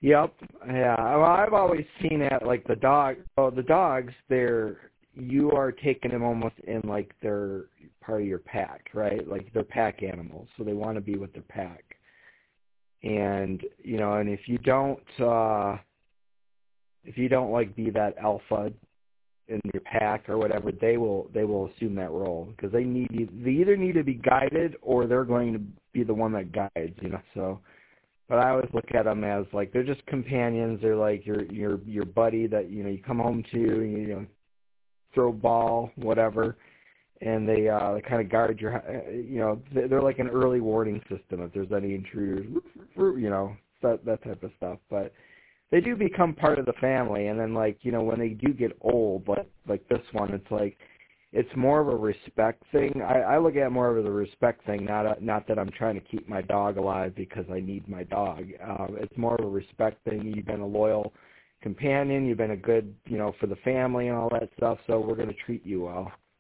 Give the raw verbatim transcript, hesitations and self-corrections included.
Yep. Yeah. Well, I've always seen it like the dog. Oh, the dogs. They're you are taking them almost in like they're part of your pack, right? Like they're pack animals, so they want to be with their pack. And you know, and if you don't, uh, if you don't like be that alpha in your pack or whatever, they will they will assume that role because they need you. They either need to be guided or they're going to be the one that guides. You know, so. But I always look at them as like they're just companions. They're like your your your buddy that you know you come home to, you know, throw ball, whatever, and they uh, they kind of guard your, uh, you know, they're like an early warning system if there's any intruders, you know, that that type of stuff. But they do become part of the family, and then like you know when they do get old, like like this one, it's like. It's more of a respect thing. I, I look at it more of a respect thing, not a, not that I'm trying to keep my dog alive because I need my dog. Um, it's more of a respect thing. You've been a loyal companion. You've been a good, you know, for the family and all that stuff. So we're going to treat you well.